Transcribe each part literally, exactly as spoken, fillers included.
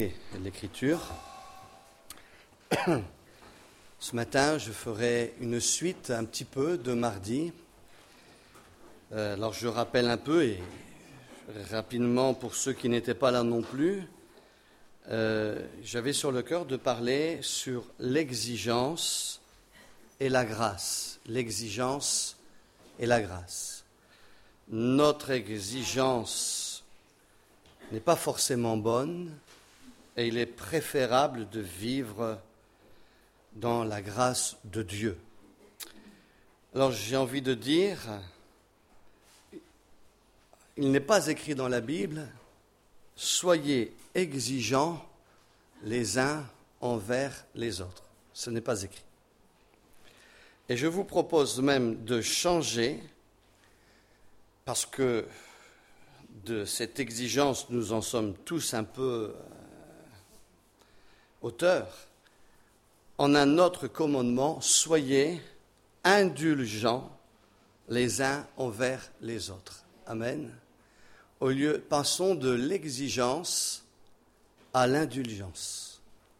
L'Écriture. Ce matin, je ferai une suite un petit peu de mardi. Euh, alors, je rappelle un peu, et rapidement pour ceux qui n'étaient pas là non plus, euh, j'avais sur le cœur de parler sur l'exigence et la grâce. L'exigence et la grâce. Notre exigence n'est pas forcément bonne, et il est préférable de vivre dans la grâce de Dieu. Alors j'ai envie de dire, il n'est pas écrit dans la Bible, soyez exigeants les uns envers les autres. Ce n'est pas écrit. Et je vous propose même de changer, parce que de cette exigence, nous en sommes tous un peu auteurs, en un autre commandement, soyez indulgents les uns envers les autres. Amen. Au lieu, passons de l'exigence à l'indulgence.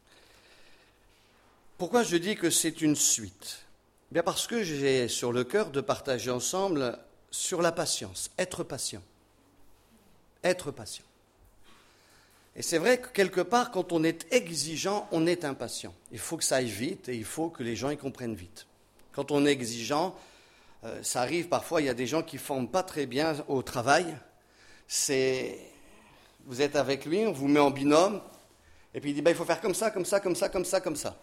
Pourquoi je dis que c'est une suite ? Bien parce que j'ai sur le cœur de partager ensemble sur la patience, être patient. Être patient. Et c'est vrai que quelque part, quand on est exigeant, on est impatient. Il faut que ça aille vite et il faut que les gens y comprennent vite. Quand on est exigeant, euh, ça arrive parfois, il y a des gens qui ne forment pas très bien au travail. C'est, vous êtes avec lui, on vous met en binôme, et puis il dit, ben, il faut faire comme ça, comme ça, comme ça, comme ça, comme ça.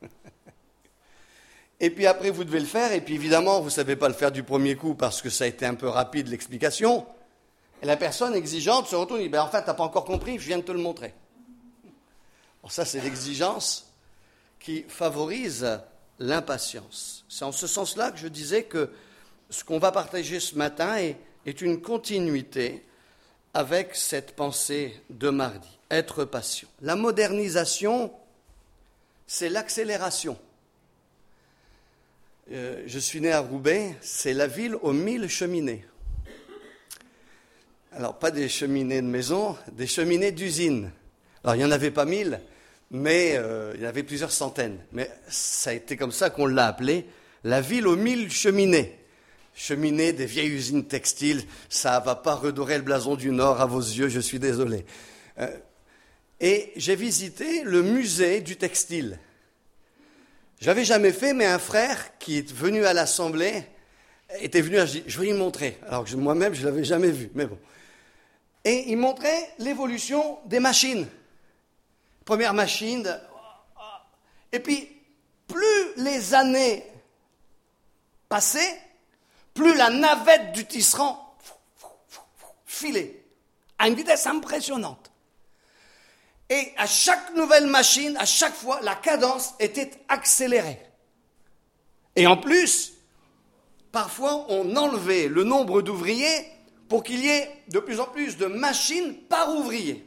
Et puis après, vous devez le faire, et puis évidemment, vous ne savez pas le faire du premier coup parce que ça a été un peu rapide l'explication. Et la personne exigeante se retourne et dit, ben en fait, tu n'as pas encore compris, je viens de te le montrer. Bon, ça, c'est l'exigence qui favorise l'impatience. C'est en ce sens-là que je disais que ce qu'on va partager ce matin est, est une continuité avec cette pensée de mardi. Être patient. La modernisation, c'est l'accélération. Euh, je suis né à Roubaix, c'est la ville aux mille cheminées. Alors, pas des cheminées de maison, des cheminées d'usine. Alors, il n'y en avait pas mille, mais euh, il y en avait plusieurs centaines. Mais ça a été comme ça qu'on l'a appelé, la ville aux mille cheminées. Cheminées des vieilles usines textiles, ça ne va pas redorer le blason du Nord à vos yeux, je suis désolé. Euh, et j'ai visité le musée du textile. Je l'avais jamais fait, mais un frère qui est venu à l'Assemblée était venu, je dis, je vais lui montrer. Alors que moi-même, je ne l'avais jamais vu, mais bon. Et il montrait l'évolution des machines. Première machine. Et puis, plus les années passaient, plus la navette du tisserand filait à une vitesse impressionnante. Et à chaque nouvelle machine, à chaque fois, la cadence était accélérée. Et en plus, parfois, on enlevait le nombre d'ouvriers pour qu'il y ait de plus en plus de machines par ouvrier.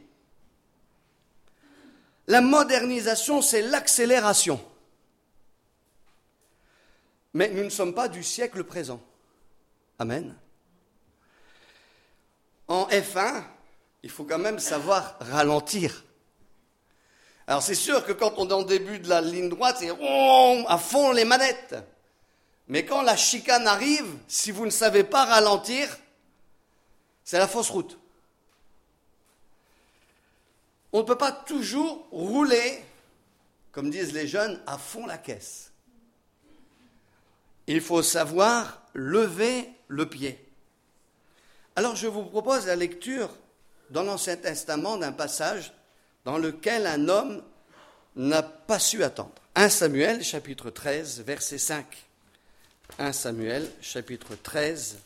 La modernisation, c'est l'accélération. Mais nous ne sommes pas du siècle présent. Amen. En F un, il faut quand même savoir ralentir. Alors c'est sûr que quand on est en début de la ligne droite, c'est oh, à fond les manettes. Mais quand la chicane arrive, si vous ne savez pas ralentir, c'est la fausse route. On ne peut pas toujours rouler, comme disent les jeunes, à fond la caisse. Il faut savoir lever le pied. Alors je vous propose la lecture dans l'Ancien Testament d'un passage dans lequel un homme n'a pas su attendre. premier Samuel, chapitre treize, verset cinq. premier Samuel, chapitre treize,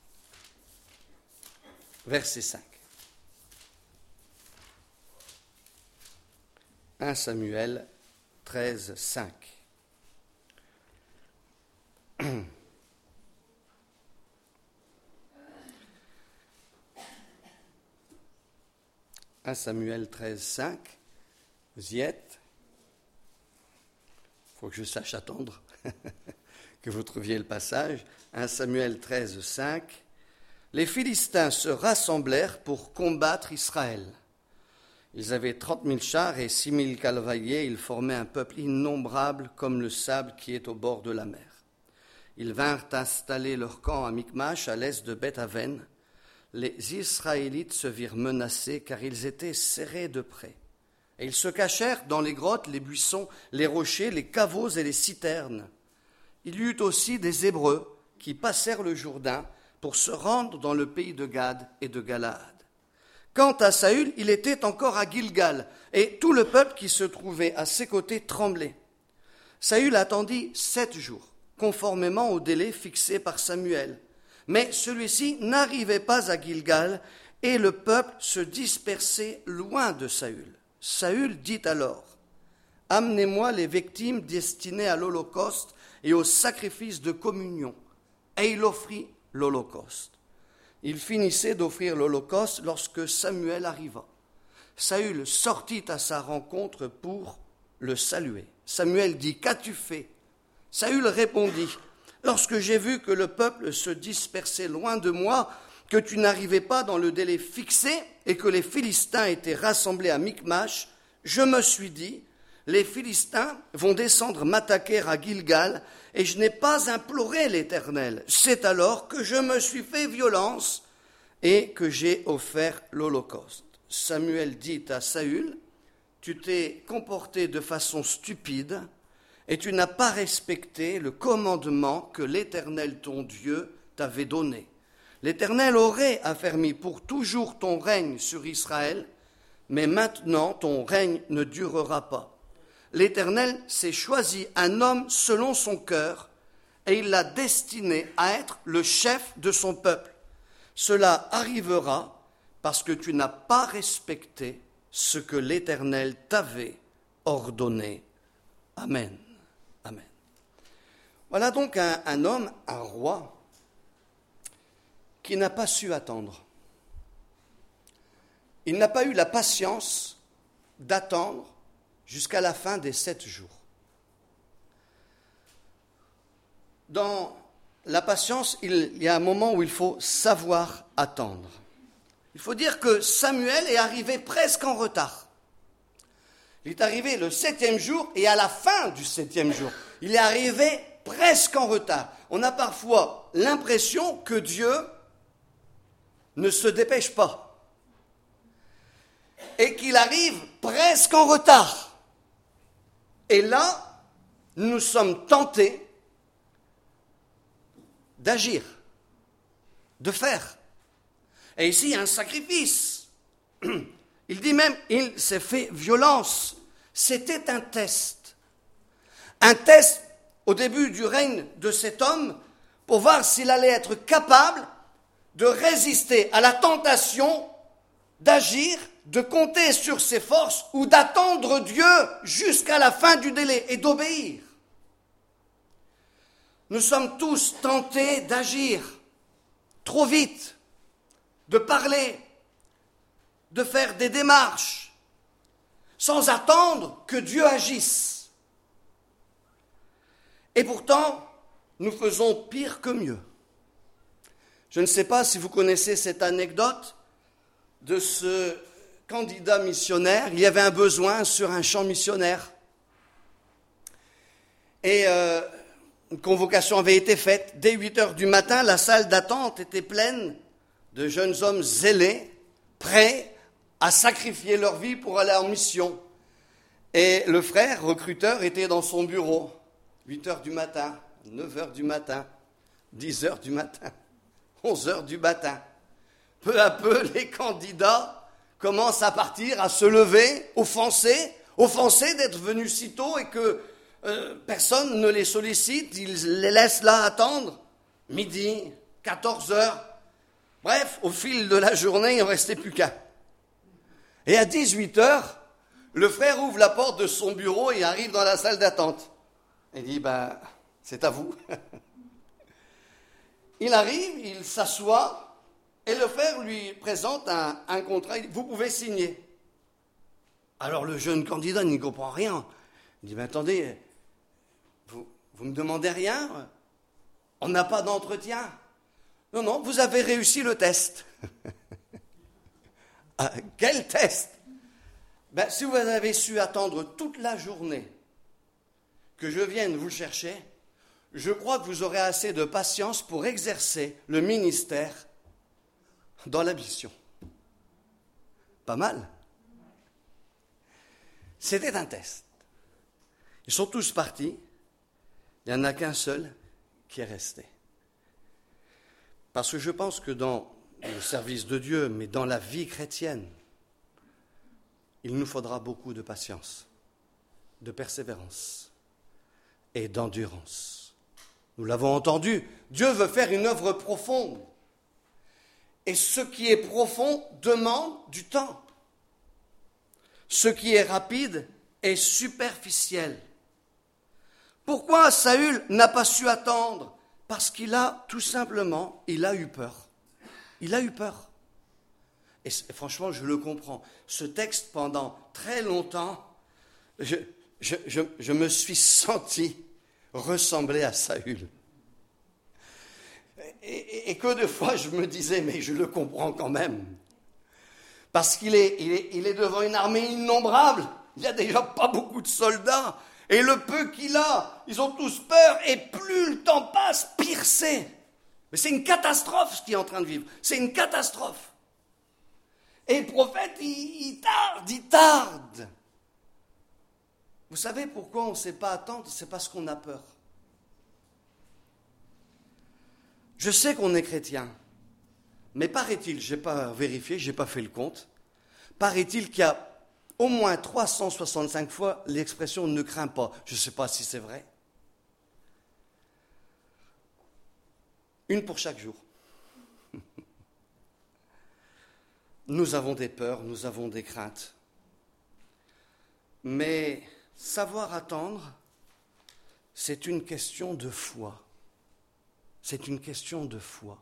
verset cinq. premier Samuel treize, cinq. premier Samuel treize, cinq. Vous y êtes ? Il faut que je sache attendre, que vous trouviez le passage. premier Samuel treize, cinq. Les Philistins se rassemblèrent pour combattre Israël. Ils avaient trente mille chars et six mille cavaliers. Ils formaient un peuple innombrable comme le sable qui est au bord de la mer. Ils vinrent installer leur camp à Michmash, à l'est de Beth-Aven. Les Israélites se virent menacés car ils étaient serrés de près. Et ils se cachèrent dans les grottes, les buissons, les rochers, les caveaux et les citernes. Il y eut aussi des Hébreux qui passèrent le Jourdain pour se rendre dans le pays de Gad et de Galaad. Quant à Saül, il était encore à Gilgal, et tout le peuple qui se trouvait à ses côtés tremblait. Saül attendit sept jours, conformément au délai fixé par Samuel. Mais celui-ci n'arrivait pas à Gilgal, et le peuple se dispersait loin de Saül. Saül dit alors, « Amenez-moi les victimes destinées à l'Holocauste et au sacrifice de communion. » Et il offrit l'Holocauste. Il finissait d'offrir l'Holocauste lorsque Samuel arriva. Saül sortit à sa rencontre pour le saluer. Samuel dit, « Qu'as-tu fait » Saül répondit, « Lorsque j'ai vu que le peuple se dispersait loin de moi, que tu n'arrivais pas dans le délai fixé et que les Philistins étaient rassemblés à Michmash, je me suis dit, les Philistins vont descendre m'attaquer à Gilgal et je n'ai pas imploré l'Éternel. C'est alors que je me suis fait violence et que j'ai offert l'Holocauste. » Samuel dit à Saül, « Tu t'es comporté de façon stupide et tu n'as pas respecté le commandement que l'Éternel ton Dieu t'avait donné. L'Éternel aurait affermi pour toujours ton règne sur Israël, mais maintenant ton règne ne durera pas. L'Éternel s'est choisi un homme selon son cœur, et il l'a destiné à être le chef de son peuple. Cela arrivera parce que tu n'as pas respecté ce que l'Éternel t'avait ordonné. Amen. Amen. Voilà donc un, un homme, un roi, qui n'a pas su attendre. Il n'a pas eu la patience d'attendre jusqu'à la fin des sept jours. Dans la patience, il y a un moment où il faut savoir attendre. Il faut dire que Samuel est arrivé presque en retard. Il est arrivé le septième jour et à la fin du septième jour, il est arrivé presque en retard. On a parfois l'impression que Dieu ne se dépêche pas et qu'il arrive presque en retard. Et là, nous sommes tentés d'agir, de faire. Et ici, il y a un sacrifice. Il dit même, il s'est fait violence. C'était un test. Un test au début du règne de cet homme pour voir s'il allait être capable de résister à la tentation d'agir, de compter sur ses forces ou d'attendre Dieu jusqu'à la fin du délai et d'obéir. Nous sommes tous tentés d'agir trop vite, de parler, de faire des démarches, sans attendre que Dieu agisse. Et pourtant, nous faisons pire que mieux. Je ne sais pas si vous connaissez cette anecdote de ce candidat missionnaire. Il y avait un besoin sur un champ missionnaire. Et euh, une convocation avait été faite. Dès huit heures du matin, la salle d'attente était pleine de jeunes hommes zélés, prêts à sacrifier leur vie pour aller en mission. Et le frère recruteur était dans son bureau. huit heures du matin, neuf heures du matin, dix heures du matin, onze heures du matin. Peu à peu, les candidats commencent à partir, à se lever, offensés, offensés d'être venus si tôt et que euh, personne ne les sollicite. Ils les laissent là attendre. Midi, quatorze heures. Bref, au fil de la journée, il n'en restait plus qu'un. Et à dix-huit heures, le frère ouvre la porte de son bureau et arrive dans la salle d'attente. Il dit, ben, c'est à vous. Il arrive, il s'assoit, et le frère lui présente un, un contrat. Il dit, vous pouvez signer. Alors le jeune candidat n'y comprend rien. Il dit, ben, attendez, vous ne me demandez rien? On n'a pas d'entretien. Non, non, vous avez réussi le test. Ah, quel test? Ben, si vous avez su attendre toute la journée que je vienne vous chercher, je crois que vous aurez assez de patience pour exercer le ministère dans la mission. Pas mal. C'était un test. Ils sont tous partis. Il n'y en a qu'un seul qui est resté. Parce que je pense que dans le service de Dieu, mais dans la vie chrétienne, il nous faudra beaucoup de patience, de persévérance et d'endurance. Nous l'avons entendu, Dieu veut faire une œuvre profonde. Et ce qui est profond demande du temps. Ce qui est rapide est superficiel. Pourquoi Saül n'a pas su attendre ? Parce qu'il a, tout simplement, il a eu peur. Il a eu peur. Et franchement, je le comprends. Ce texte, pendant très longtemps, je, je, je, je me suis senti ressembler à Saül. Et, et, et que de fois, je me disais, mais je le comprends quand même. Parce qu'il est, il est, il est devant une armée innombrable. Il n'y a déjà pas beaucoup de soldats. Et le peu qu'il a, ils ont tous peur. Et plus le temps passe, pire c'est. Mais c'est une catastrophe ce qu'il est en train de vivre. C'est une catastrophe. Et le prophète, il, il tarde, il tarde. Vous savez pourquoi on ne sait pas attendre ? C'est parce qu'on a peur. Je sais qu'on est chrétien, mais paraît-il, je n'ai pas vérifié, je n'ai pas fait le compte, paraît-il qu'il y a au moins trois cent soixante-cinq fois l'expression « ne crains pas ». Je ne sais pas si c'est vrai. Une pour chaque jour. Nous avons des peurs, nous avons des craintes. Mais savoir attendre, c'est une question de foi. C'est une question de foi.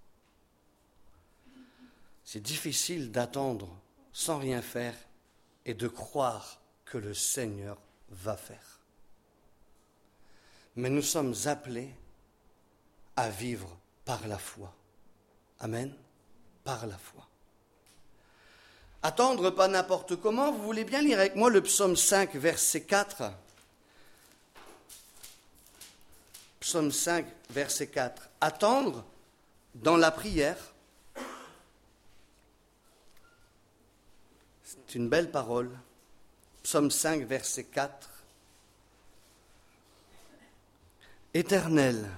C'est difficile d'attendre sans rien faire et de croire que le Seigneur va faire. Mais nous sommes appelés à vivre par la foi. Amen. Par la foi. Attendre pas n'importe comment. Vous voulez bien lire avec moi le psaume cinq, verset quatre. Psaume cinq, verset quatre. Attendre dans la prière. C'est une belle parole. Psaume cinq, verset quatre. Éternel,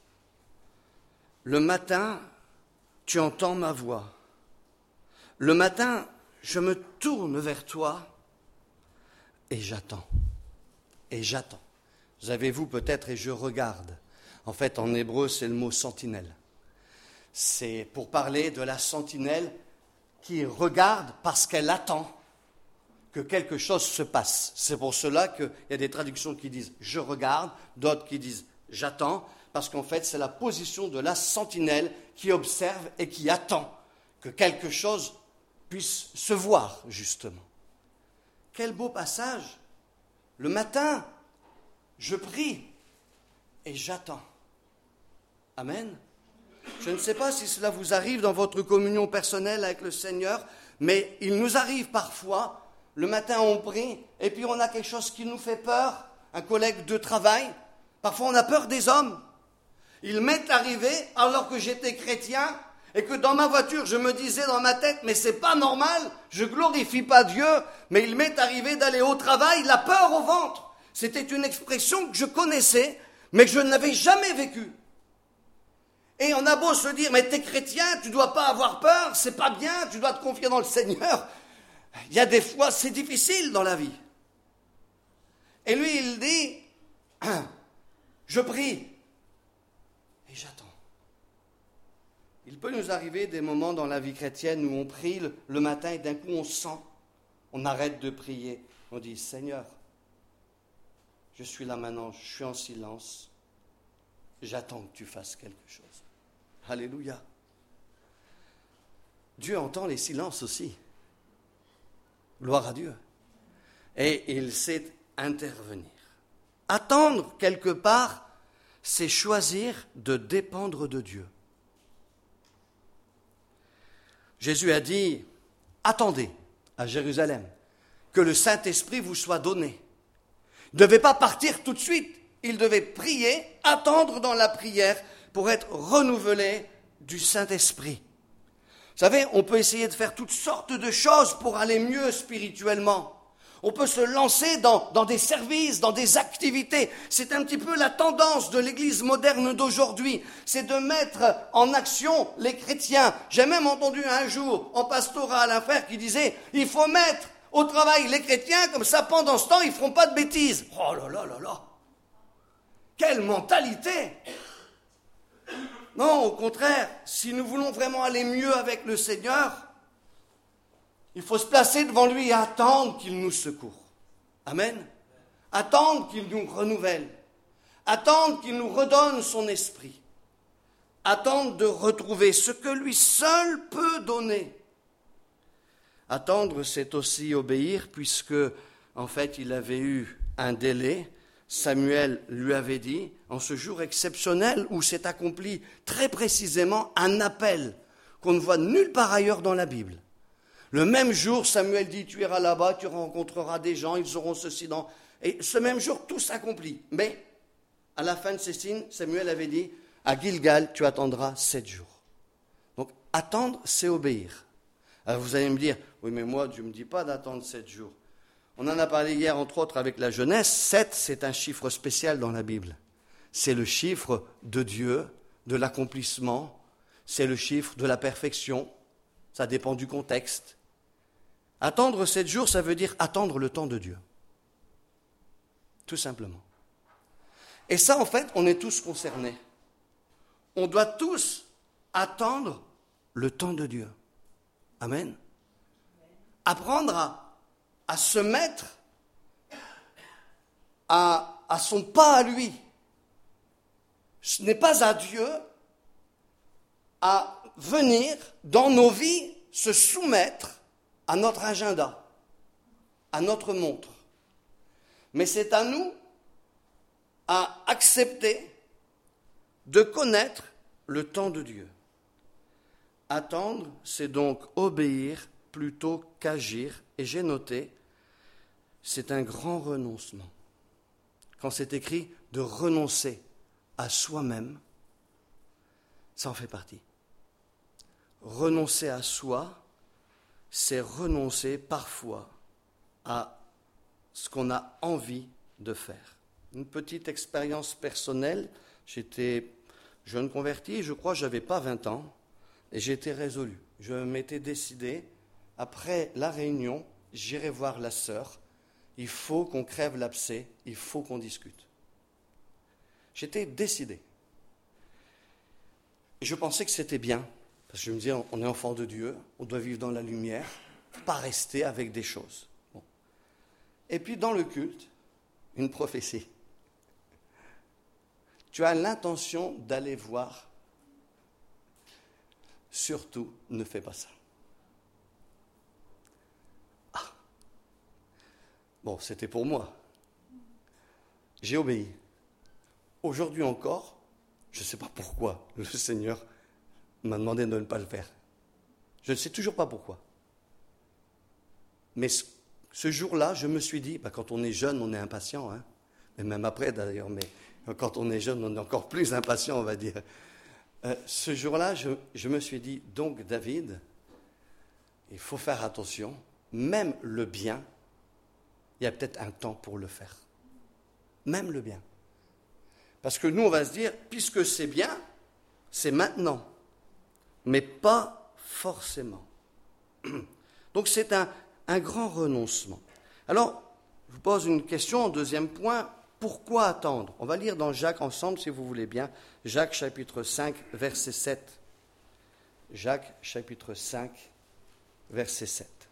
le matin, tu entends ma voix. Le matin, je me tourne vers toi et j'attends. Et j'attends. Vous avez-vous peut-être, et je regarde. En fait, en hébreu, c'est le mot sentinelle. C'est pour parler de la sentinelle qui regarde parce qu'elle attend que quelque chose se passe. C'est pour cela qu'il y a des traductions qui disent « je regarde », d'autres qui disent « j'attends », parce qu'en fait, c'est la position de la sentinelle qui observe et qui attend que quelque chose puisse se voir, justement. Quel beau passage. Le matin, je prie et j'attends. Amen. Je ne sais pas si cela vous arrive dans votre communion personnelle avec le Seigneur, mais il nous arrive parfois, le matin on prie, et puis on a quelque chose qui nous fait peur, un collègue de travail, parfois on a peur des hommes. Il m'est arrivé, alors que j'étais chrétien, et que dans ma voiture, je me disais dans ma tête, mais c'est pas normal, je glorifie pas Dieu, mais il m'est arrivé d'aller au travail, la peur au ventre. C'était une expression que je connaissais, mais que je ne l'avais jamais vécue. Et on a beau se dire, mais t'es chrétien, tu dois pas avoir peur, c'est pas bien, tu dois te confier dans le Seigneur. Il y a des fois, c'est difficile dans la vie. Et lui, il dit, je prie et j'attends. Il peut nous arriver des moments dans la vie chrétienne où on prie le, le matin et d'un coup on sent, on arrête de prier. On dit, Seigneur, je suis là maintenant, je suis en silence, j'attends que tu fasses quelque chose. Alléluia. Dieu entend les silences aussi. Gloire à Dieu. Et il sait intervenir. Attendre quelque part, c'est choisir de dépendre de Dieu. Jésus a dit, attendez à Jérusalem. que le Saint-Esprit vous soit donné. Il ne devait pas partir tout de suite. Il devait prier, attendre dans la prière pour être renouvelé du Saint-Esprit. Vous savez, on peut essayer de faire toutes sortes de choses pour aller mieux spirituellement. On peut se lancer dans, dans des services, dans des activités. C'est un petit peu la tendance de l'Église moderne d'aujourd'hui. C'est de mettre en action les chrétiens. J'ai même entendu un jour en pastoral un frère qui disait « Il faut mettre au travail les chrétiens, comme ça pendant ce temps ils ne feront pas de bêtises. » Oh là là là là! Quelle mentalité! Non, au contraire, si nous voulons vraiment aller mieux avec le Seigneur, il faut se placer devant lui et attendre qu'il nous secoue. Amen. Attendre qu'il nous renouvelle. Attendre qu'il nous redonne son esprit. Attendre de retrouver ce que lui seul peut donner. Attendre, c'est aussi obéir, puisque, en fait, il avait eu un délai. Samuel lui avait dit, en ce jour exceptionnel où s'est accompli très précisément un appel qu'on ne voit nulle part ailleurs dans la Bible. Le même jour, Samuel dit, tu iras là-bas, tu rencontreras des gens, ils auront ceci dans... Et ce même jour, tout s'accomplit. Mais, à la fin de ces signes, Samuel avait dit, à Gilgal, tu attendras sept jours. Donc, attendre, c'est obéir. Alors, vous allez me dire, oui, mais moi, Dieu ne me dit pas d'attendre sept jours. On en a parlé hier, entre autres, avec la jeunesse. Sept, c'est un chiffre spécial dans la Bible. C'est le chiffre de Dieu, de l'accomplissement. C'est le chiffre de la perfection. Ça dépend du contexte. Attendre sept jours, ça veut dire attendre le temps de Dieu. Tout simplement. Et ça, en fait, on est tous concernés. On doit tous attendre le temps de Dieu. Amen. Apprendre à, à se mettre à, à son pas à lui. Ce n'est pas à Dieu à venir dans nos vies se soumettre à notre agenda, à notre montre. Mais c'est à nous à accepter de connaître le temps de Dieu. Attendre, c'est donc obéir plutôt qu'agir. Et j'ai noté, c'est un grand renoncement. Quand c'est écrit de renoncer à soi-même, ça en fait partie. Renoncer à soi, c'est renoncer parfois à ce qu'on a envie de faire. Une petite expérience personnelle, j'étais jeune converti, je crois que je n'avais pas vingt ans, et j'étais résolu. Je m'étais décidé, après la réunion, j'irai voir la sœur, il faut qu'on crève l'abcès, il faut qu'on discute. J'étais décidé. Et je pensais que c'était bien. Parce que je me disais, on est enfant de Dieu, on doit vivre dans la lumière, pas rester avec des choses. Bon. Et puis dans le culte, une prophétie. Tu as l'intention d'aller voir, surtout ne fais pas ça. Ah. Bon, c'était pour moi. J'ai obéi. Aujourd'hui encore, je ne sais pas pourquoi le Seigneur m'a demandé de ne pas le faire. Je ne sais toujours pas pourquoi. Mais ce, ce jour-là, je me suis dit, bah, quand on est jeune, on est impatient, hein, et même après d'ailleurs, mais quand on est jeune, on est encore plus impatient, on va dire. Euh, ce jour-là, je, je me suis dit, donc David, il faut faire attention, même le bien, il y a peut-être un temps pour le faire. Même le bien. Parce que nous, on va se dire, puisque c'est bien, c'est maintenant. Mais pas forcément. Donc c'est un, un grand renoncement. Alors, je vous pose une question en deuxième point. Pourquoi attendre? On va lire dans Jacques ensemble, si vous voulez bien. Jacques chapitre cinq, verset sept. Jacques chapitre cinq, verset sept.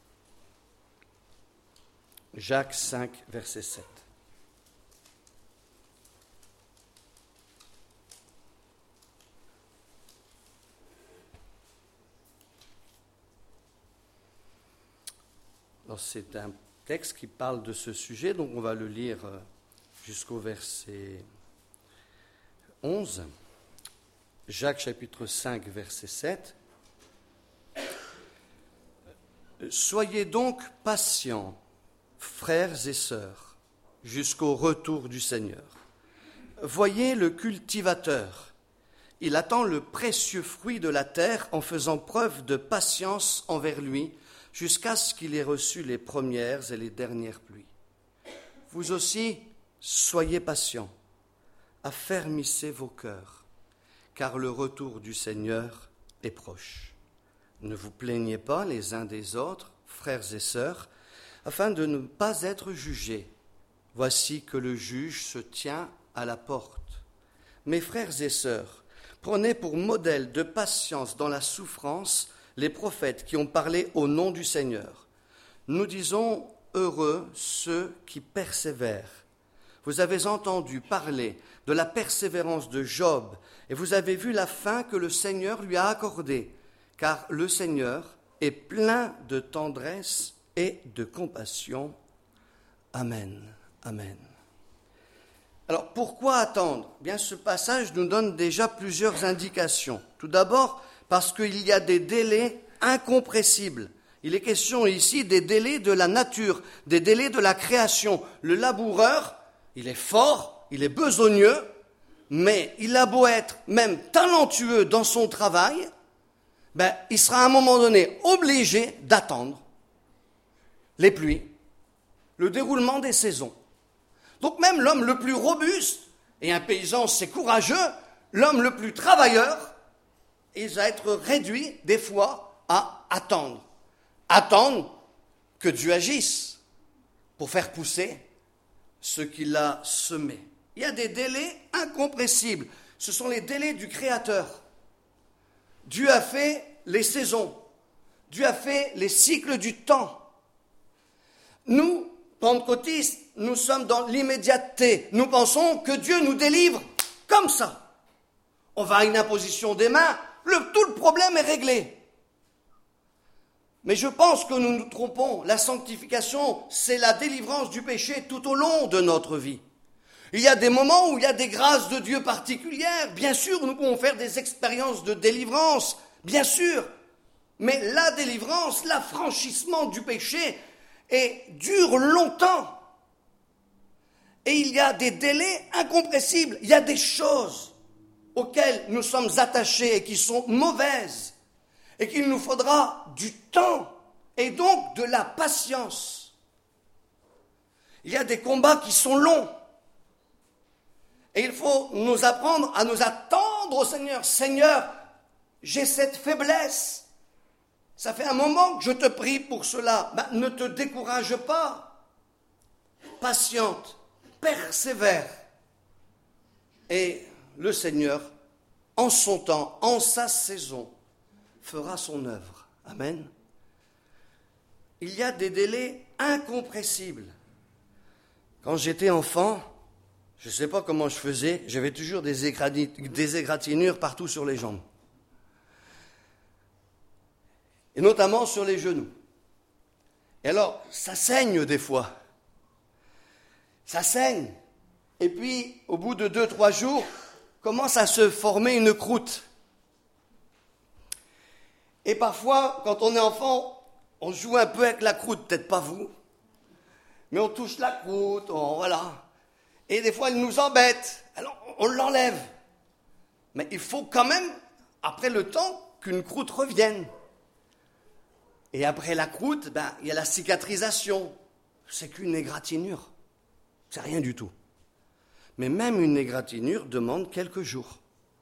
Jacques cinq, verset sept. Alors, c'est un texte qui parle de ce sujet, donc on va le lire jusqu'au verset onze. Jacques chapitre cinq, verset sept. Soyez donc patients frères et sœurs, jusqu'au retour du Seigneur. Voyez le cultivateur. Il attend le précieux fruit de la terre en faisant preuve de patience envers lui, jusqu'à ce qu'il ait reçu les premières et les dernières pluies. Vous aussi, soyez patients, affermissez vos cœurs, car le retour du Seigneur est proche. Ne vous plaignez pas les uns des autres, frères et sœurs, afin de ne pas être jugés. Voici que le juge se tient à la porte. Mes frères et sœurs, prenez pour modèle de patience dans la souffrance les prophètes qui ont parlé au nom du Seigneur. Nous disons heureux ceux qui persévèrent. Vous avez entendu parler de la persévérance de Job et vous avez vu la fin que le Seigneur lui a accordée, car le Seigneur est plein de tendresse et de compassion. Amen. Amen. Alors, pourquoi attendre ? Bien, ce passage nous donne déjà plusieurs indications. Tout d'abord, parce qu'il y a des délais incompressibles. Il est question ici des délais de la nature, des délais de la création. Le laboureur, il est fort, il est besogneux, mais il a beau être même talentueux dans son travail, ben, il sera à un moment donné obligé d'attendre les pluies, le déroulement des saisons. Donc même l'homme le plus robuste, et un paysan c'est courageux, l'homme le plus travailleur, il va être réduit des fois à attendre. Attendre que Dieu agisse pour faire pousser ce qu'il a semé. Il y a des délais incompressibles. Ce sont les délais du Créateur. Dieu a fait les saisons. Dieu a fait les cycles du temps. Nous, pentecôtistes, nous sommes dans l'immédiateté. Nous pensons que Dieu nous délivre comme ça. On va à une imposition des mains, le, tout le problème est réglé. Mais je pense que nous nous trompons. La sanctification, c'est la délivrance du péché tout au long de notre vie. Il y a des moments où il y a des grâces de Dieu particulières. Bien sûr, nous pouvons faire des expériences de délivrance, bien sûr. Mais la délivrance, l'affranchissement du péché, et dure longtemps. Et il y a des délais incompressibles. Il y a des choses auxquelles nous sommes attachés et qui sont mauvaises et qu'il nous faudra du temps et donc de la patience. Il y a des combats qui sont longs et il faut nous apprendre à nous attendre au Seigneur. Seigneur, j'ai cette faiblesse. Ça fait un moment que je te prie pour cela. Ben, ne te décourage pas. Patiente, persévère. Et le Seigneur, en son temps, en sa saison, fera son œuvre. Amen. Il y a des délais incompressibles. Quand j'étais enfant, je ne sais pas comment je faisais, j'avais toujours des, égrati- des égratignures partout sur les jambes. Et notamment sur les genoux. Et alors, ça saigne des fois. Ça saigne. Et puis, au bout de deux, trois jours, commence à se former une croûte. Et parfois, quand on est enfant, on joue un peu avec la croûte, peut-être pas vous, mais on touche la croûte, on, voilà. Et des fois, elle nous embête. Alors, on l'enlève. Mais il faut quand même, après le temps, qu'une croûte revienne. Et après la croûte, ben, il y a la cicatrisation. C'est qu'une égratignure. C'est rien du tout. Mais même une égratignure demande quelques jours.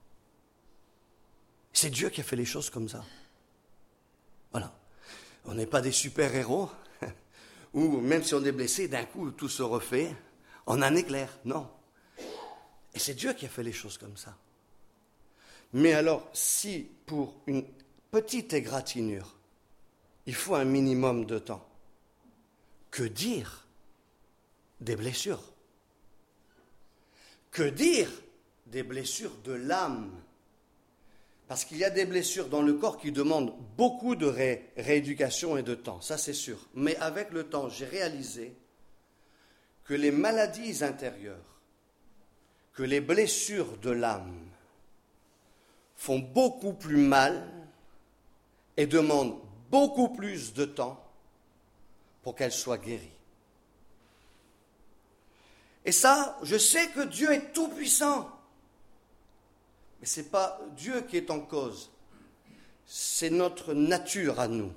C'est Dieu qui a fait les choses comme ça. Voilà. On n'est pas des super-héros, où même si on est blessé, d'un coup, tout se refait en un éclair. Non. Et c'est Dieu qui a fait les choses comme ça. Mais alors, si pour une petite égratignure, il faut un minimum de temps, que dire des blessures ? Que dire des blessures de l'âme ? Parce qu'il y a des blessures dans le corps qui demandent beaucoup de ré- rééducation et de temps, ça c'est sûr. Mais avec le temps, j'ai réalisé que les maladies intérieures, que les blessures de l'âme font beaucoup plus mal et demandent beaucoup plus de temps pour qu'elles soient guéries. Et ça, je sais que Dieu est tout-puissant. Mais ce n'est pas Dieu qui est en cause. C'est notre nature à nous.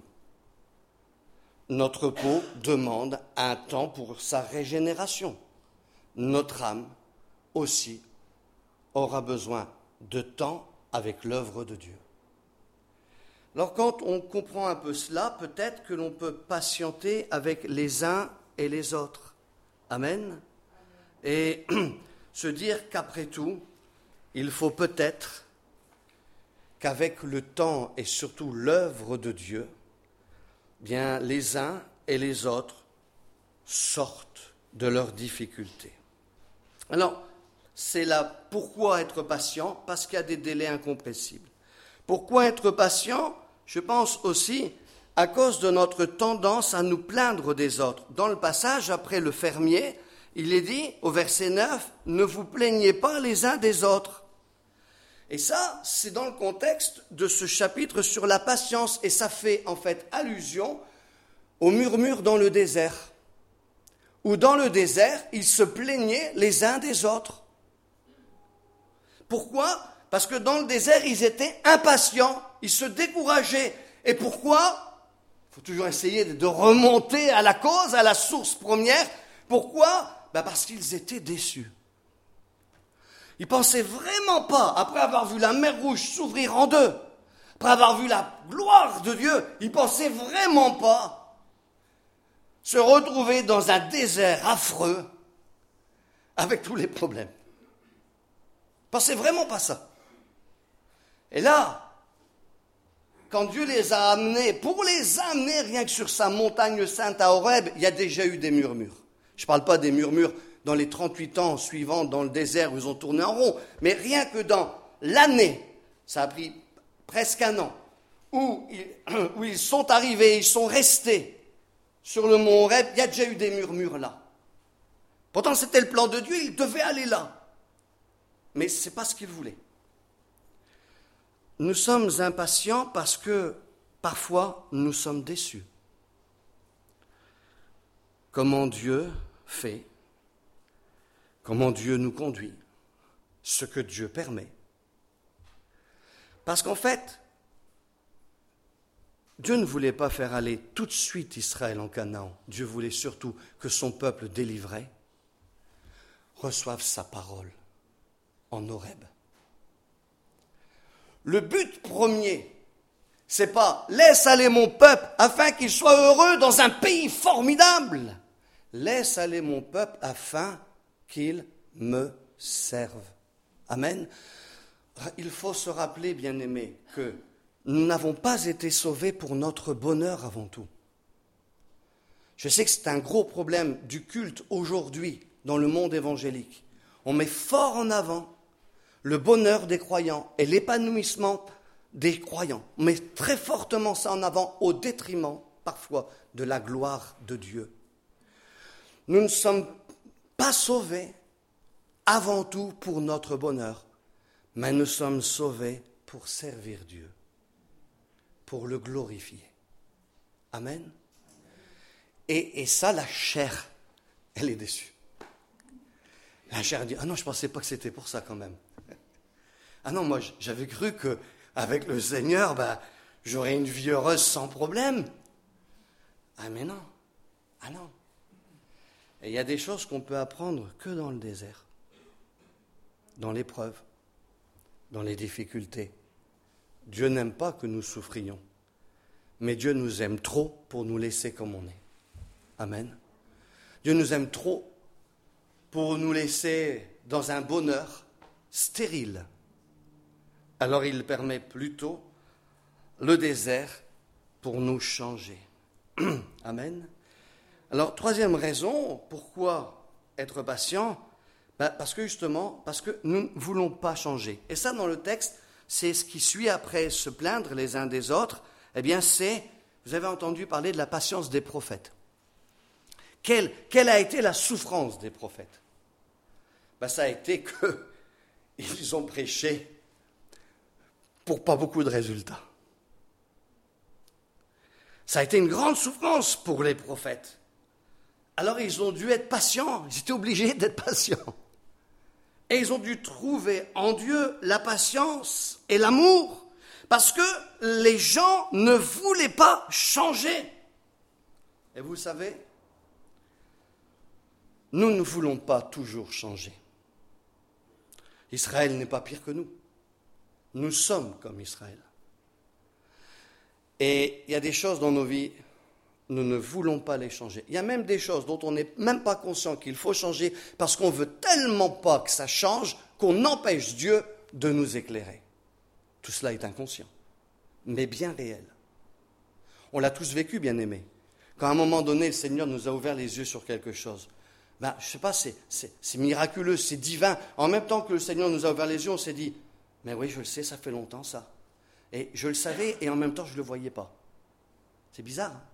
Notre peau demande un temps pour sa régénération. Notre âme aussi aura besoin de temps avec l'œuvre de Dieu. Alors quand on comprend un peu cela, peut-être que l'on peut patienter avec les uns et les autres. Amen. Et se dire qu'après tout, il faut peut-être qu'avec le temps et surtout l'œuvre de Dieu, bien les uns et les autres sortent de leurs difficultés. Alors, c'est là pourquoi être patient, parce qu'il y a des délais incompressibles. Pourquoi être patient? Je pense aussi à cause de notre tendance à nous plaindre des autres. Dans le passage, après le fermier, il est dit au verset neuf, « Ne vous plaignez pas les uns des autres ». Et ça, c'est dans le contexte de ce chapitre sur la patience, et ça fait en fait allusion au murmure dans le désert, où dans le désert, ils se plaignaient les uns des autres. Pourquoi ? Parce que dans le désert, ils étaient impatients, ils se décourageaient. Et pourquoi ? Il faut toujours essayer de remonter à la cause, à la source première. Pourquoi ? Ben parce qu'ils étaient déçus. Ils ne pensaient vraiment pas, après avoir vu la mer Rouge s'ouvrir en deux, après avoir vu la gloire de Dieu, ils ne pensaient vraiment pas se retrouver dans un désert affreux avec tous les problèmes. Ils ne pensaient vraiment pas ça. Et là, quand Dieu les a amenés, pour les amener rien que sur sa montagne sainte à Horeb, il y a déjà eu des murmures. Je ne parle pas des murmures dans les trente-huit ans suivants dans le désert où ils ont tourné en rond, mais rien que dans l'année, ça a pris presque un an, où ils, où ils sont arrivés, ils sont restés sur le mont Horeb, il y a déjà eu des murmures là. Pourtant c'était le plan de Dieu, ils devaient aller là. Mais ce n'est pas ce qu'ils voulaient. Nous sommes impatients parce que parfois nous sommes déçus. Comment Dieu fait, comment Dieu nous conduit, ce que Dieu permet. Parce qu'en fait, Dieu ne voulait pas faire aller tout de suite Israël en Canaan. Dieu voulait surtout que son peuple délivré reçoive sa parole en Horeb. Le but premier, c'est pas « laisse aller mon peuple afin qu'il soit heureux dans un pays formidable ». Laisse aller mon peuple afin qu'il me serve. Amen. Il faut se rappeler, bien-aimés, que nous n'avons pas été sauvés pour notre bonheur avant tout. Je sais que c'est un gros problème du culte aujourd'hui dans le monde évangélique. On met fort en avant le bonheur des croyants et l'épanouissement des croyants. On met très fortement ça en avant au détriment, parfois, de la gloire de Dieu. Nous ne sommes pas sauvés avant tout pour notre bonheur, mais nous sommes sauvés pour servir Dieu, pour le glorifier. Amen. Et, et ça, la chair, elle est déçue. La chair dit, ah non, je ne pensais pas que c'était pour ça quand même. Ah non, moi j'avais cru qu'avec le Seigneur, ben, j'aurais une vie heureuse sans problème. Ah mais non, ah non. Et il y a des choses qu'on peut apprendre que dans le désert, dans l'épreuve, dans les difficultés. Dieu n'aime pas que nous souffrions, mais Dieu nous aime trop pour nous laisser comme on est. Amen. Dieu nous aime trop pour nous laisser dans un bonheur stérile. Alors il permet plutôt le désert pour nous changer. Amen. Alors, troisième raison, pourquoi être patient ? Ben, parce que justement, parce que nous ne voulons pas changer. Et ça, dans le texte, c'est ce qui suit après se plaindre les uns des autres. Eh bien, c'est, vous avez entendu parler de la patience des prophètes. Quelle, quelle a été la souffrance des prophètes ? Ben, ça a été qu'ils ont prêché pour pas beaucoup de résultats. Ça a été une grande souffrance pour les prophètes. Alors ils ont dû être patients, ils étaient obligés d'être patients. Et ils ont dû trouver en Dieu la patience et l'amour, parce que les gens ne voulaient pas changer. Et vous savez, nous ne voulons pas toujours changer. Israël n'est pas pire que nous. Nous sommes comme Israël. Et il y a des choses dans nos vies, nous ne voulons pas les changer. Il y a même des choses dont on n'est même pas conscient qu'il faut changer parce qu'on ne veut tellement pas que ça change qu'on empêche Dieu de nous éclairer. Tout cela est inconscient, mais bien réel. On l'a tous vécu, bien-aimés. Quand à un moment donné, le Seigneur nous a ouvert les yeux sur quelque chose, ben, je ne sais pas, c'est, c'est, c'est miraculeux, c'est divin. En même temps que le Seigneur nous a ouvert les yeux, on s'est dit, mais oui, je le sais, ça fait longtemps ça. Et je le savais et en même temps, je ne le voyais pas. C'est bizarre, hein?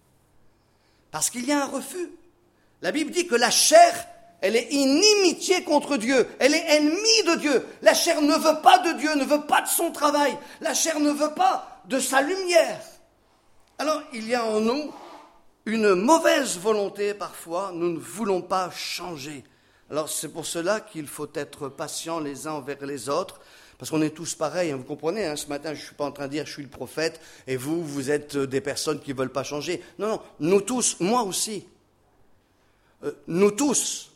Parce qu'il y a un refus. La Bible dit que la chair, elle est inimitié contre Dieu. Elle est ennemie de Dieu. La chair ne veut pas de Dieu, ne veut pas de son travail. La chair ne veut pas de sa lumière. Alors, il y a en nous une mauvaise volonté parfois. Nous ne voulons pas changer. Alors, c'est pour cela qu'il faut être patient les uns envers les autres. Parce qu'on est tous pareils, hein, vous comprenez, hein, ce matin, je ne suis pas en train de dire je suis le prophète et vous, vous êtes des personnes qui ne veulent pas changer. Non, non, nous tous, moi aussi, euh, nous tous,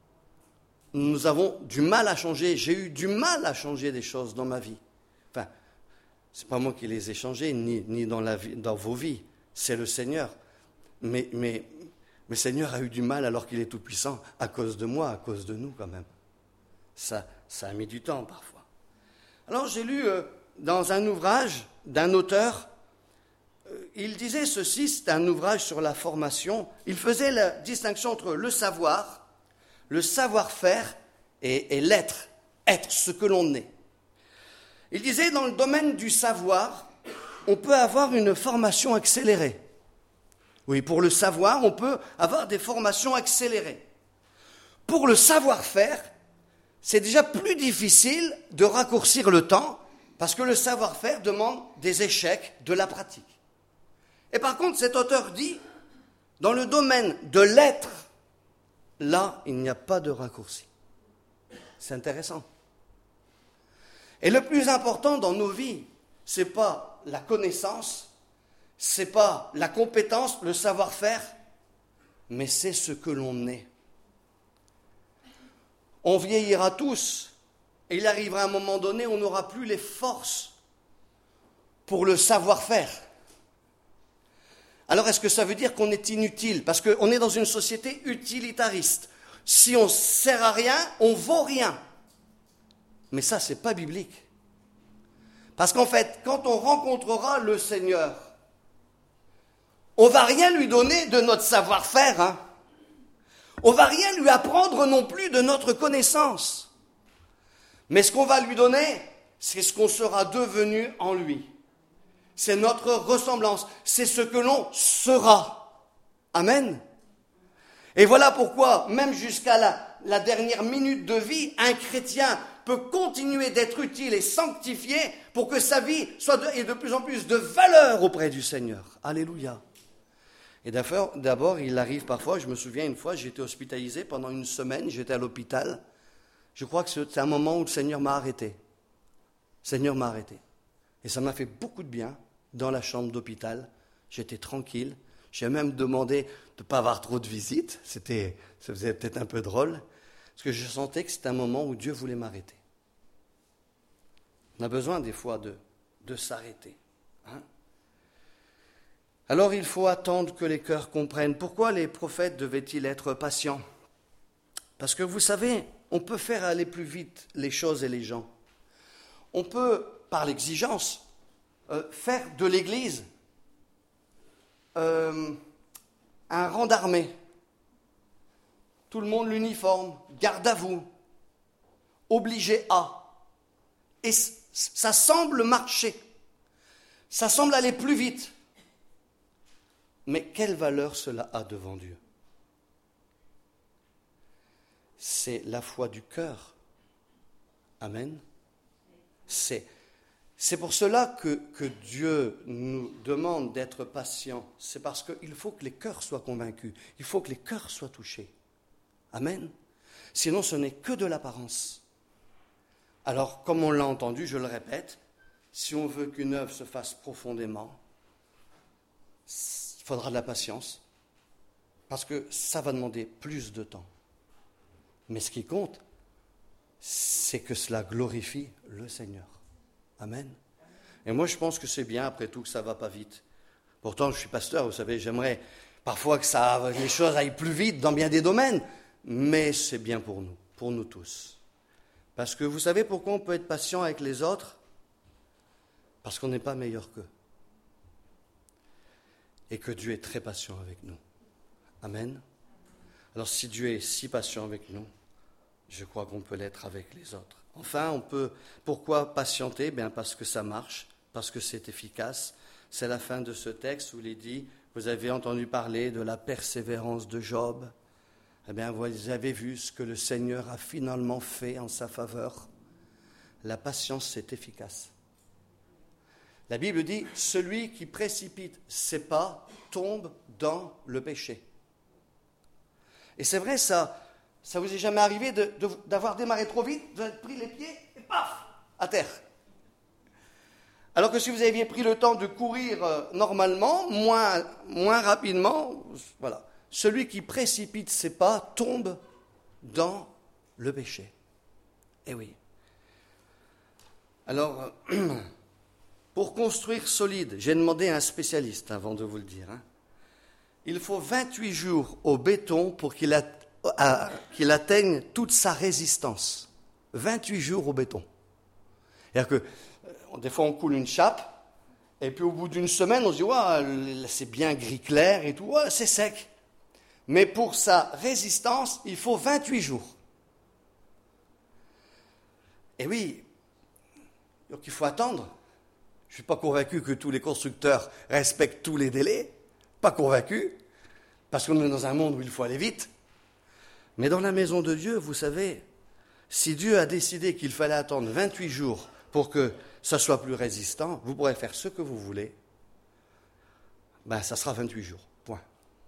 nous avons du mal à changer. J'ai eu du mal à changer des choses dans ma vie. Enfin, ce n'est pas moi qui les ai changées, ni, ni dans, la vie, dans vos vies, c'est le Seigneur. Mais, mais, mais le Seigneur a eu du mal alors qu'il est tout-puissant, à cause de moi, à cause de nous quand même. Ça, ça a mis du temps parfois. Alors j'ai lu euh, dans un ouvrage d'un auteur, euh, il disait ceci, c'est un ouvrage sur la formation, il faisait la distinction entre le savoir, le savoir-faire et, et l'être, être ce que l'on est. Il disait dans le domaine du savoir, on peut avoir une formation accélérée. Oui, pour le savoir, on peut avoir des formations accélérées. Pour le savoir-faire, c'est déjà plus difficile de raccourcir le temps parce que le savoir-faire demande des échecs, de la pratique. Et par contre, cet auteur dit, dans le domaine de l'être, là, il n'y a pas de raccourci. C'est intéressant. Et le plus important dans nos vies, ce n'est pas la connaissance, ce n'est pas la compétence, le savoir-faire, mais c'est ce que l'on est. On vieillira tous, et il arrivera un moment donné où on n'aura plus les forces pour le savoir-faire. Alors est-ce que ça veut dire qu'on est inutile? Parce qu'on est dans une société utilitariste. Si on ne sert à rien, on ne vaut rien. Mais ça, ce n'est pas biblique. Parce qu'en fait, quand on rencontrera le Seigneur, on ne va rien lui donner de notre savoir-faire, hein. On ne va rien lui apprendre non plus de notre connaissance. Mais ce qu'on va lui donner, c'est ce qu'on sera devenu en lui. C'est notre ressemblance. C'est ce que l'on sera. Amen. Et voilà pourquoi, même jusqu'à la, la dernière minute de vie, un chrétien peut continuer d'être utile et sanctifié pour que sa vie soit de, ait de plus en plus de valeur auprès du Seigneur. Alléluia. Et d'abord, il arrive parfois, je me souviens une fois, j'étais hospitalisé pendant une semaine, j'étais à l'hôpital. Je crois que c'est un moment où le Seigneur m'a arrêté. Le Seigneur m'a arrêté. Et ça m'a fait beaucoup de bien dans la chambre d'hôpital. J'étais tranquille. J'ai même demandé de ne pas avoir trop de visites. C'était, ça faisait peut-être un peu drôle. Parce que je sentais que c'était un moment où Dieu voulait m'arrêter. On a besoin des fois de, de s'arrêter. Hein? Alors il faut attendre que les cœurs comprennent. Pourquoi les prophètes devaient-ils être patients? Parce que vous savez, on peut faire aller plus vite les choses et les gens. On peut, par l'exigence, euh, faire de l'Église euh, un rang d'armée. Tout le monde l'uniforme, garde à vous, obligé à. Et ça semble marcher, ça semble aller plus vite. Mais quelle valeur cela a devant Dieu? C'est la foi du cœur. Amen. C'est C'est pour cela que, que Dieu nous demande d'être patients. C'est parce qu'il faut que les cœurs soient convaincus. Il faut que les cœurs soient touchés. Amen. Sinon, ce n'est que de l'apparence. Alors, comme on l'a entendu, je le répète, si on veut qu'une œuvre se fasse profondément, il faudra de la patience, parce que ça va demander plus de temps. Mais ce qui compte, c'est que cela glorifie le Seigneur. Amen. Et moi, je pense que c'est bien, après tout, que ça ne va pas vite. Pourtant, je suis pasteur, vous savez, j'aimerais parfois que ça, les choses aillent plus vite dans bien des domaines, mais c'est bien pour nous, pour nous tous. Parce que vous savez pourquoi on peut être patient avec les autres ? Parce qu'on n'est pas meilleur qu'eux. Et que Dieu est très patient avec nous. Amen. Alors si Dieu est si patient avec nous, je crois qu'on peut l'être avec les autres. Enfin, on peut. Pourquoi patienter ? Bien parce que ça marche, parce que c'est efficace. C'est la fin de ce texte où il est dit, vous avez entendu parler de la persévérance de Job. Eh bien, vous avez vu ce que le Seigneur a finalement fait en sa faveur. La patience, c'est efficace. La Bible dit, celui qui précipite ses pas tombe dans le péché. Et c'est vrai, ça, ça vous est jamais arrivé de, de, d'avoir démarré trop vite, vous avez pris les pieds et paf, à terre. Alors que si vous aviez pris le temps de courir euh, normalement, moins, moins rapidement, voilà. Celui qui précipite ses pas tombe dans le péché. Eh oui. Alors, euh, pour construire solide, j'ai demandé à un spécialiste avant de vous le dire, hein, il faut vingt-huit jours au béton pour qu'il, a, à, qu'il atteigne toute sa résistance. vingt-huit jours au béton. C'est-à-dire que euh, des fois on coule une chape, et puis au bout d'une semaine on se dit ouais, c'est bien gris clair et tout, ouais, c'est sec. Mais pour sa résistance, il faut vingt-huit jours. Et oui, donc il faut attendre. Je ne suis pas convaincu que tous les constructeurs respectent tous les délais. Pas convaincu, parce qu'on est dans un monde où il faut aller vite. Mais dans la maison de Dieu, vous savez, si Dieu a décidé qu'il fallait attendre vingt-huit jours pour que ça soit plus résistant, vous pourrez faire ce que vous voulez. Ben, ça sera vingt-huit jours. Point.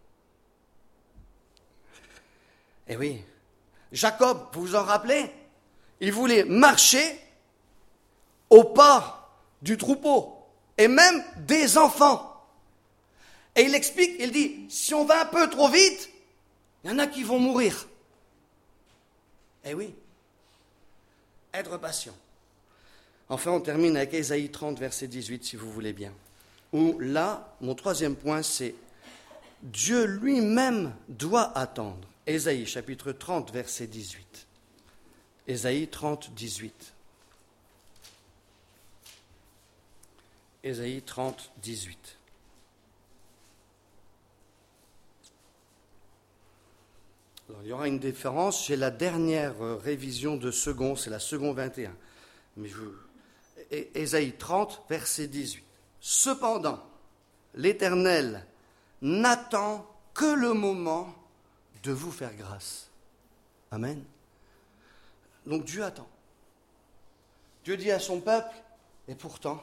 Eh oui, Jacob, vous vous en rappelez ? Il voulait marcher au pas du troupeau, et même des enfants. Et il explique, il dit, si on va un peu trop vite, il y en a qui vont mourir. Eh oui, être patient. Enfin, on termine avec Ésaïe trente, verset dix-huit, si vous voulez bien. Où là, mon troisième point, c'est Dieu lui-même doit attendre. Ésaïe, chapitre trente, verset dix-huit. Ésaïe trente, dix-huit. Ésaïe trente, dix-huit. Alors, il y aura une différence. J'ai la dernière révision de second, c'est la second vingt et un. Mais je... Ésaïe trente, verset dix-huit. Cependant, l'Éternel n'attend que le moment de vous faire grâce. Amen. Donc Dieu attend. Dieu dit à son peuple, et pourtant,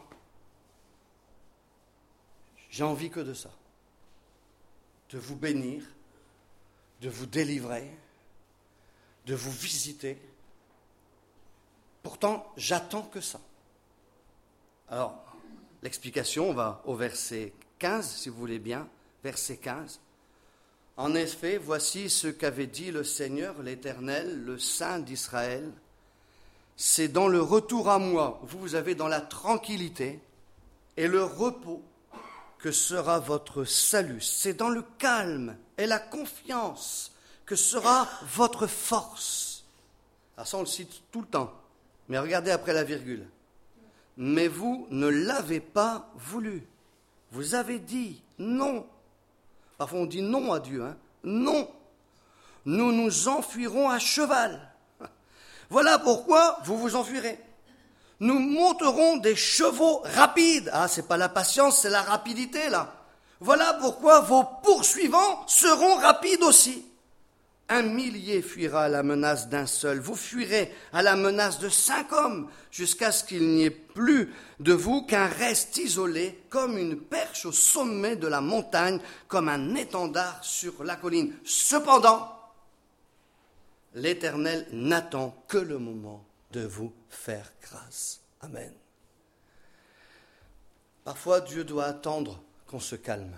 j'ai envie que de ça. De vous bénir, de vous délivrer, de vous visiter. Pourtant, j'attends que ça. Alors, l'explication, on va au verset quinze, si vous voulez bien, verset quinze. En effet, voici ce qu'avait dit le Seigneur, l'Éternel, le Saint d'Israël. C'est dans le retour à moi, vous, vous avez dans la tranquillité et le repos que sera votre salut. C'est dans le calme et la confiance que sera votre force. Alors ça, on le cite tout le temps. Mais regardez après la virgule. Mais vous ne l'avez pas voulu. Vous avez dit non. Parfois on dit non à Dieu. Hein. Non. Nous nous enfuirons à cheval. Voilà pourquoi vous vous enfuirez. Nous monterons des chevaux rapides. Ah, c'est pas la patience, c'est la rapidité là. Voilà pourquoi vos poursuivants seront rapides aussi. Un millier fuira à la menace d'un seul. Vous fuirez à la menace de cinq hommes, jusqu'à ce qu'il n'y ait plus de vous qu'un reste isolé, comme une perche au sommet de la montagne, comme un étendard sur la colline. Cependant, l'Éternel n'attend que le moment de vous faire grâce. Amen. Parfois, Dieu doit attendre qu'on se calme.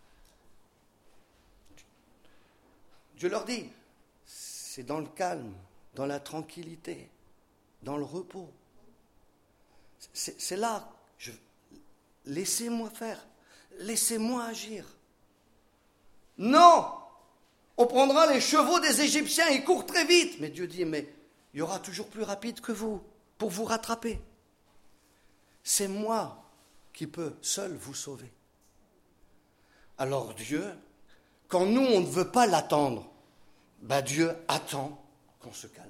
Dieu leur dit, c'est dans le calme, dans la tranquillité, dans le repos. C'est, c'est là, je, laissez-moi faire, laissez-moi agir. Non, on prendra les chevaux des Égyptiens, ils courent très vite. Mais Dieu dit, mais il y aura toujours plus rapide que vous pour vous rattraper. C'est moi qui peux seul vous sauver. Alors Dieu, quand nous, on ne veut pas l'attendre, ben Dieu attend qu'on se calme.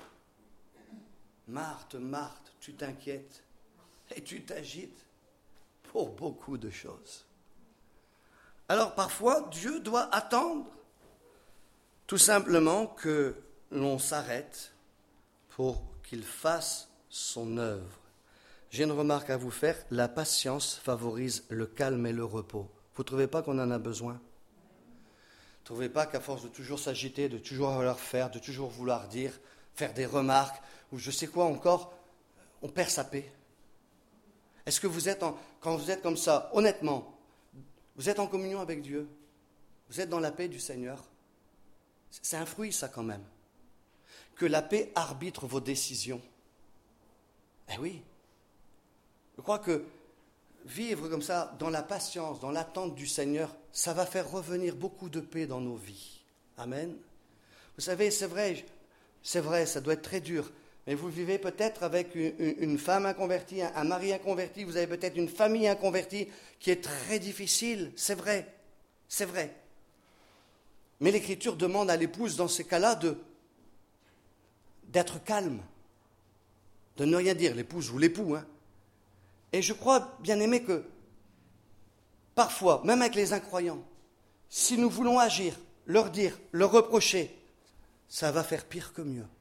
Marthe, Marthe, tu t'inquiètes et tu t'agites pour beaucoup de choses. Alors parfois, Dieu doit attendre tout simplement que l'on s'arrête pour qu'il fasse son œuvre. J'ai une remarque à vous faire, la patience favorise le calme et le repos. Vous ne trouvez pas qu'on en a besoin ? Vous ne trouvez pas qu'à force de toujours s'agiter, de toujours vouloir faire, de toujours vouloir dire, faire des remarques, ou je sais quoi encore, on perd sa paix ? Est-ce que vous êtes, en, quand vous êtes comme ça, honnêtement, vous êtes en communion avec Dieu ? Vous êtes dans la paix du Seigneur ? C'est un fruit, ça, quand même. Que la paix arbitre vos décisions. Eh oui. Je crois que vivre comme ça, dans la patience, dans l'attente du Seigneur, ça va faire revenir beaucoup de paix dans nos vies. Amen. Vous savez, c'est vrai, c'est vrai, ça doit être très dur. Mais vous vivez peut-être avec une, une femme inconvertie, un, un mari inconverti, vous avez peut-être une famille inconvertie qui est très difficile. C'est vrai, c'est vrai. Mais l'Écriture demande à l'épouse, dans ces cas-là, de, d'être calme, de ne rien dire, l'épouse ou l'époux, hein. Et je crois, bien aimé, que parfois, même avec les incroyants, si nous voulons agir, leur dire, leur reprocher, ça va faire pire que mieux.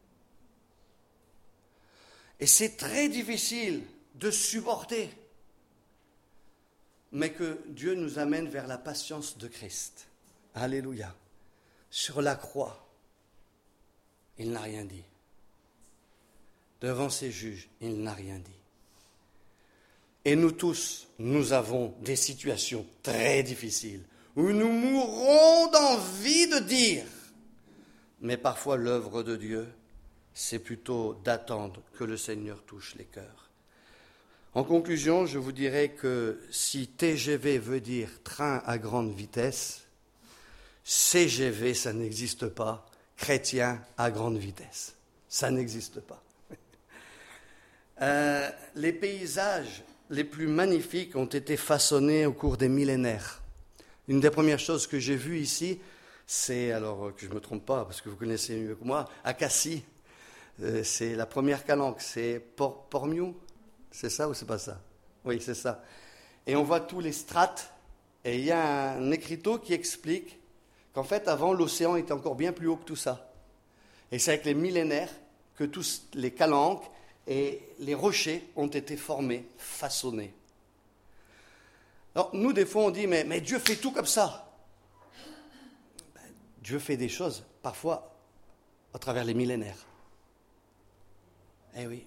Et c'est très difficile de supporter, mais que Dieu nous amène vers la patience de Christ. Alléluia. Sur la croix, il n'a rien dit. Devant ses juges, il n'a rien dit. Et nous tous, nous avons des situations très difficiles où nous mourrons d'envie de dire. Mais parfois, l'œuvre de Dieu, c'est plutôt d'attendre que le Seigneur touche les cœurs. En conclusion, je vous dirais que si T G V veut dire train à grande vitesse, C G V, ça n'existe pas. Chrétien à grande vitesse, ça n'existe pas. euh, les paysages les plus magnifiques ont été façonnés au cours des millénaires. Une des premières choses que j'ai vues ici, c'est, alors que je ne me trompe pas, parce que vous connaissez mieux que moi, à Cassis, euh, c'est la première calanque, c'est Port, Pormiou, c'est ça ou c'est pas ça ? Oui, c'est ça. Et on voit tous les strates, et il y a un écriteau qui explique qu'en fait, avant, l'océan était encore bien plus haut que tout ça. Et c'est avec les millénaires que tous les calanques et les rochers ont été formés, façonnés. Alors, nous, des fois, on dit, mais, mais Dieu fait tout comme ça. Ben, Dieu fait des choses, parfois, à travers les millénaires. Eh oui.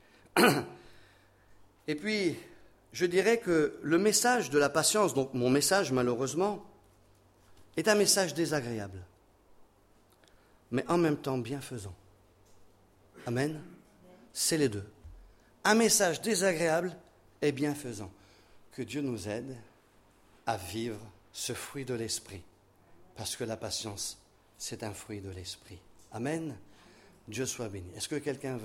Et puis, je dirais que le message de la patience, donc mon message, malheureusement, est un message désagréable, mais en même temps bienfaisant. Amen. C'est les deux. Un message désagréable et bienfaisant. Que Dieu nous aide à vivre ce fruit de l'esprit, parce que la patience, c'est un fruit de l'esprit. Amen. Dieu soit béni. Est-ce que quelqu'un veut